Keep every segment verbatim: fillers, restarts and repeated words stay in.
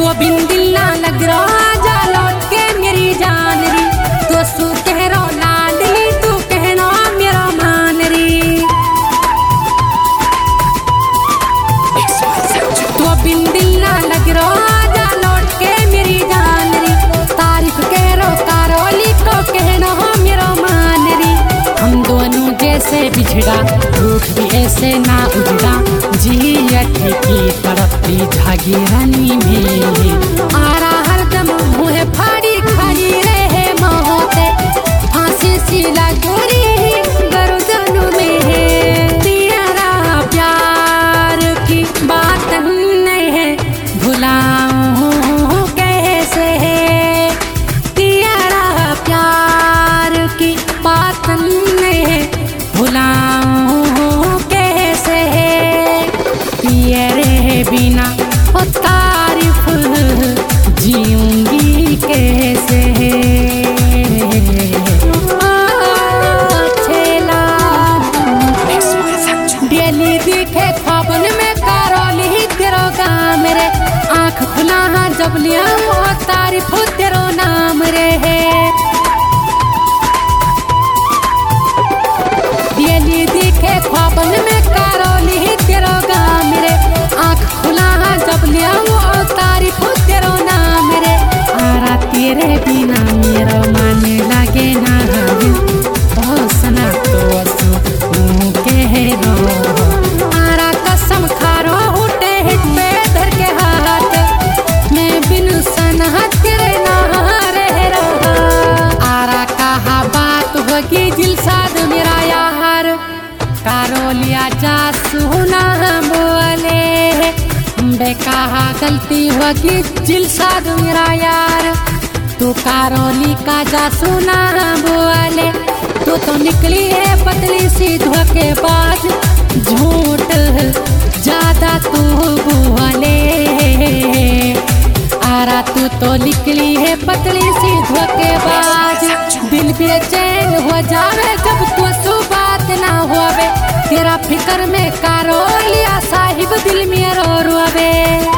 तो बिन दिल ना लग रहा जा लौट के मेरी जान री तो सू कह रो लाडली तू कहना मेरा मान री तो बिन दिल ना लग रहा जा लौट के मेरी जान री तारीफ कह रो कारोली को कहना मेरा मान री हम दोनों जैसे बिछड़ा रूठ भी ऐसे ना उजड़ा जी अठी की तरफ भी झागी रानी में आरा हरदम मुँह फाड़ी खाली रहे मोहते फांसी सी लगोरी गर्दन में तेरा प्यार की बात नहीं है भुलाऊं कैसे है तेरा प्यार की बात नहीं है भुलाऊं कैसे है तेरे बिना ओ तारीफ जीऊंगी कैसे डेली दिखे ख्वाबन में कारोली तेरो गाम रे आँख खुला जब लिया वो तारीफ तेरो नाम रे डेली दिखे ख्वाबन में कारोली तेरो गाम रे आँख खुला जब लिया वो तारीफ तेरो नाम रे आरा तेरे बिना मेरा मन लगे ना ओ सना तो सू कह रो आरा कसम खारो उठे पे धर के हाथ मैं बिन सना तेरे ना रह रो आरा कहा बात होगी दिल साध मेरा यार कारोलिया जा सुना बोले बेकहा गलती होगी दिल साध मेरा यार तू कारोली का जा सुना बोले तू तो निकली है पतली सी धोखेबाज झूठ ज्यादा तू बोले आरा तू तो निकली है पतली सी धोखेबाज दिल बेचैन हो जावे जब तू सु बात ना होवे तेरा फिकर में कारोलिया साहिब दिल में रो रोवे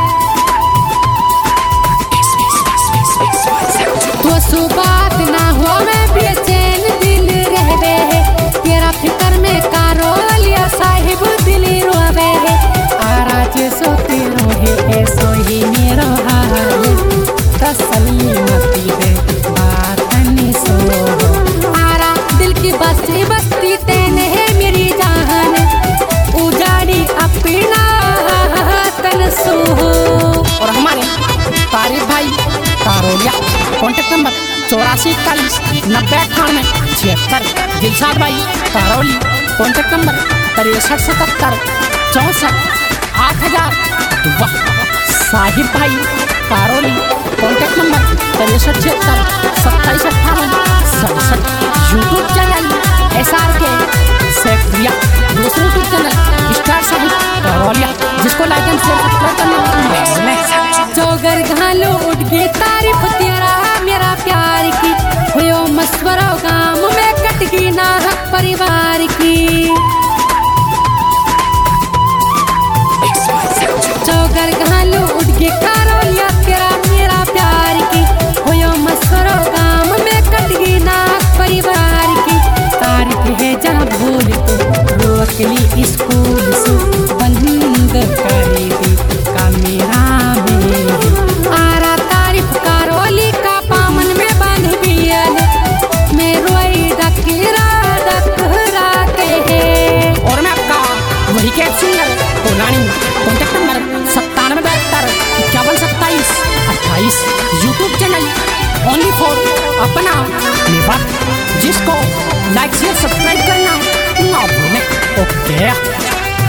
तो सु बात ना होवे बेचैन दिल रहवे तेरा फिकर में कारोलिया साहिब दिल रोवे आरा जे सो तेरो है सो ही मेरो हाल तसल्ली मती है बात नहीं सो आरा दिल की बस्ती बस्ती तेने है मेरी जान उजाड़ी अपना तन सो और हमारे तारीफ भाई कारोलिया कॉन्टेक्ट नंबर चौरासी इकतालीस नब्बे अठानवे छिहत्तर दिलशाद भाई कारोली कॉन्टेक्ट नंबर तिरसठ सतहत्तर चौंसठ आठ हजार दुआ साहिब भाई कारोली कॉन्टेक्ट नंबर तिरसठ छिहत्तर सत्ताईस अट्ठावन सड़सठ यूट्यूब चैनल एस आर के सेक्रिया दूसरा यूट्यूब चैनल स्टार साहिब कारोलिया जिसको लाइक एंड शेयर सब्सक्राइब करना जोगर घालो उठ गई तारीफ तेरा मेरा प्यार की हुयो मशवरा गांव में कट गई ना परिवार की जोगर घालो उठ गई कारोलिया तेरा मेरा प्यार की हुयो मशवरा गांव में कट गई ना परिवार की तारीफ है जहाँ भूल तो रोक ली स्कूल से बंद करी दी का मेरा आरा तारीफ कारोली का पामन में बांध बियल मैं रोई डकरा डकरा के और मैं आपका वही कैब सिंगर कोलानी कॉन्टेक्ट नंबर सत्तानवे बहत्तर इक्यावन सत्ताईस अट्ठाईस यूट्यूब चैनल ओनली फॉर अपना निभा जिसको लाइक शेयर सब्सक्राइब करना ना भूलें ओके।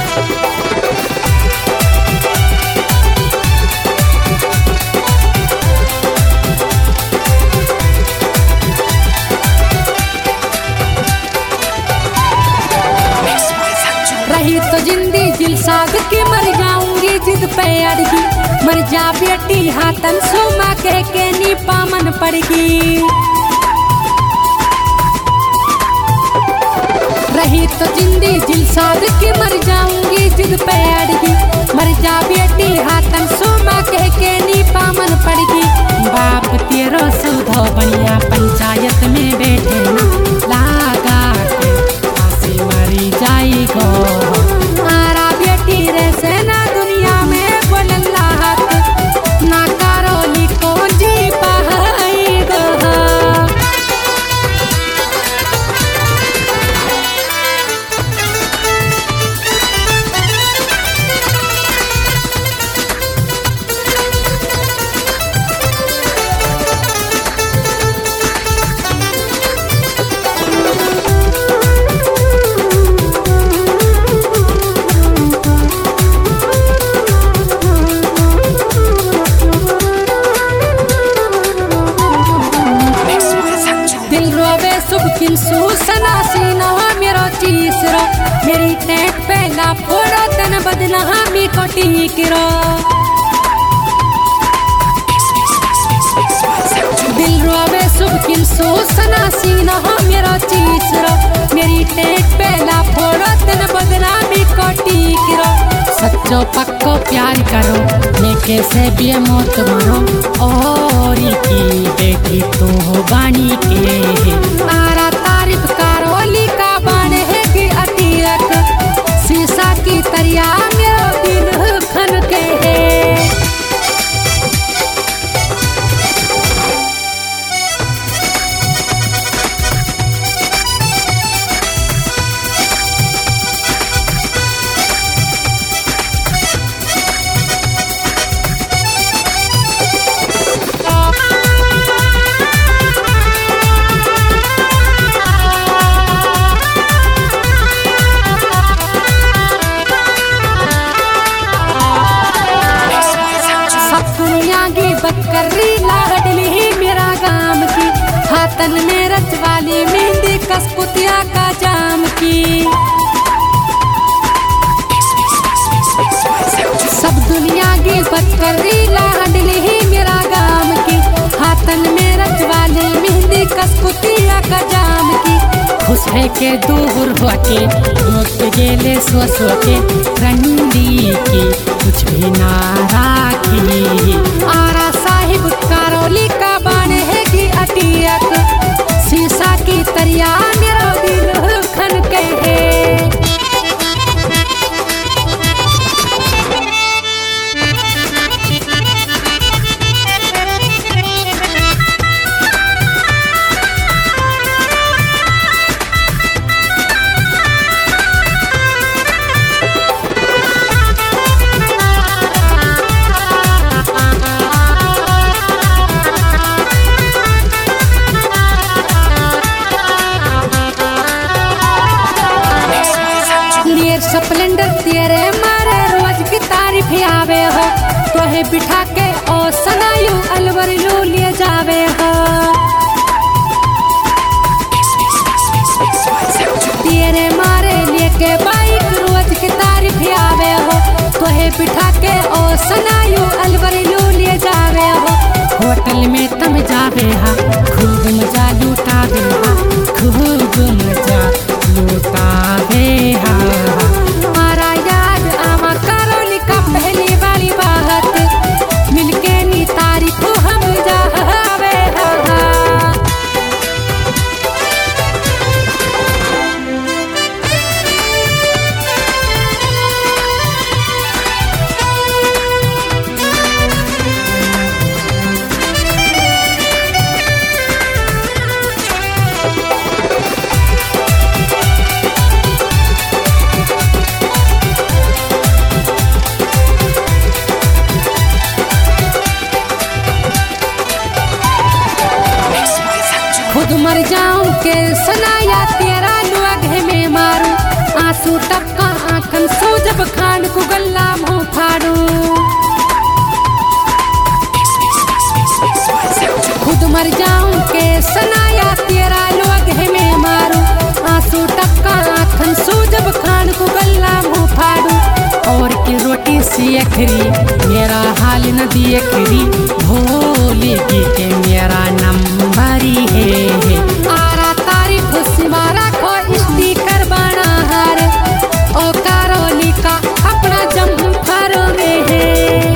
रही तो जिंदी दिल साग के मर जाऊंगी जिद पे अड़गी मर जा बेटी हाथन सोमा के के नी पामन पड़गी रही तो जिंदी दिल साग के मर जाऊंगी जिद पे अड़गी मर जा बेटी हाथन सोमा के के नी पामन फोड़ो तन बदला हमी कोटी किरो दिल रोवे शुभ किल सो सना सीना हो मेरा चीज रो मेरी टेक पहला फोड़ो तन बदला हमी कोटी किरो सच्चो पक्को प्यार करो मैं कैसे भी मौत मरो और की बेटी तो हो बानी के आरा तारीफ कारोली का बाने है कि अतीरक शीशा की तरिया मेरो दिल खन के है बकरी लाडली ही मेरा गाम की हाथन में रचवाली मेहंदी कसपुतिया का जाम की सब दुनिया की बकरी लाडली ही मेरा गाम की हाथन में रचवाली मेहंदी कसपुतिया का जाम की खुश है के दूर होके दोस्त गेले सो सो के रंडी की कुछ भी ना राखी आरा साहिब कारोली का बाने है कि अटियक शीशा की तरिया मेरो दिल खन के है स्प्लेंडर तेरे मारे रोज की तारीफ आवे हो तोहे बिठा के ओ सनायु अलवर लू ले जावे हो तेरे मारे लेके बाइक रोज की तारीफ आवे हो तोहे बिठा के ओ सनायु अलवर लू ले जावे हो होटल में तम जावे हा खूब मजा लूटावे हा खूब मजा लूटावे हा पहली वाली बात मिलके नी तारीफ हम जावे खुद मर जाऊं के सनाया तेरा लुआघे में मारूं आंसू टपका आंखन सो जब खान को गल्ला मुंह फाड़ू खुद मर जाऊं के सनाया तेरा लुआघे में मारूं आंसू टपका आंखन सो जब खान को गल्ला मुंह फाड़ू और की रोटी सी अखरी मेरा हाल न दिए खरी भोले की के मेरा नंबर ही है आरा तारीफ सिमारा को स्पीकर बना हर ओ कारोली का अपना जम्फर में है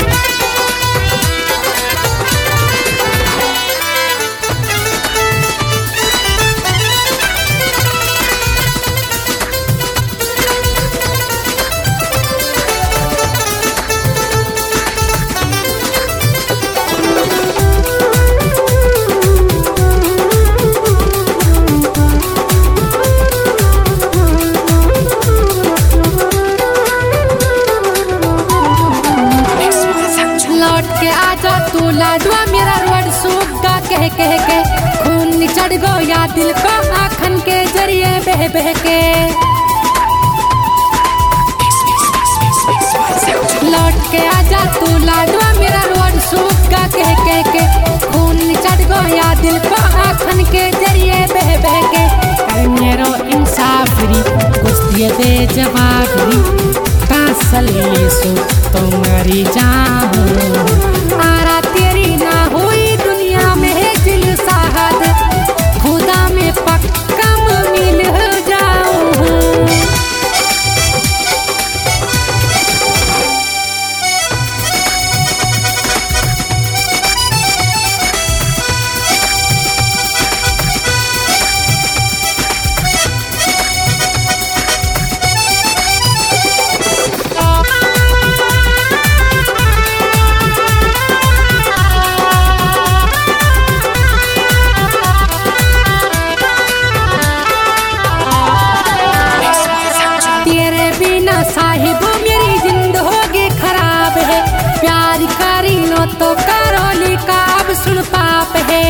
लाडवा मेरा रोड सूखा कह कह के खून चढ़ गो या दिल को आखन के जरिए बह बह के लौट के आजा तू लाडवा मेरा रोड सूखा कह कह के खून चढ़ गो या दिल को आखन के जरिए बह बह के कर मेरो इंसाफ री कुछ दिए दे जवाब री मरी जाऊं। आरा तेरी ना हुई दुनिया में है दिल साहद, खुदा में पक्का मिल जाऊं। साहिब मेरी जिंदगी खराब है, प्यार करी लो तो करोली का अब सुन पाप है।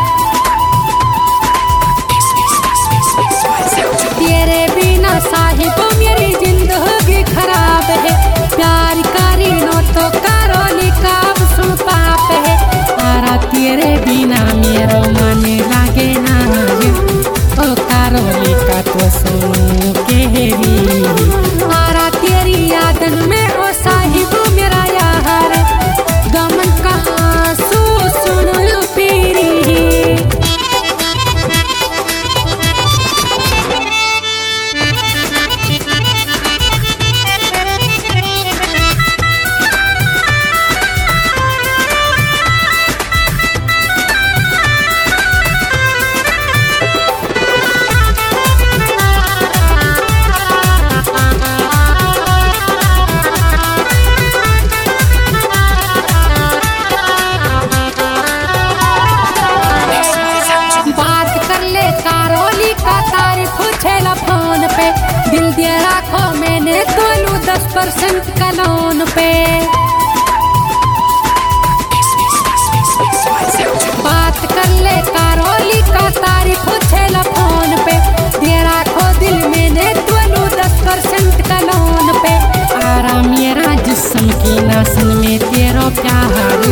तेरे बिना साहिब मेरी जिंदगी खराब है, प्यार करी लो तो करोली का अब सुन पाप है। आरा तेरे बिना मेरो मन लागे ना, ओ करोली का तो सुनो केरी। आरा तेरी यादन में ओ साहिब मेरा यार, गमन का आंसू सुन पीरी। फोन पे दिल दिया रखो मैंने दोनों दस परसेंट का लोन पे। बात कर ले कारोली का तारीफ छेला फोन पे, दे रखो दिल मैंने दोनों दस परसेंट का लोन पे। आराम मेरा जिस्म की नसन में तेरा प्यार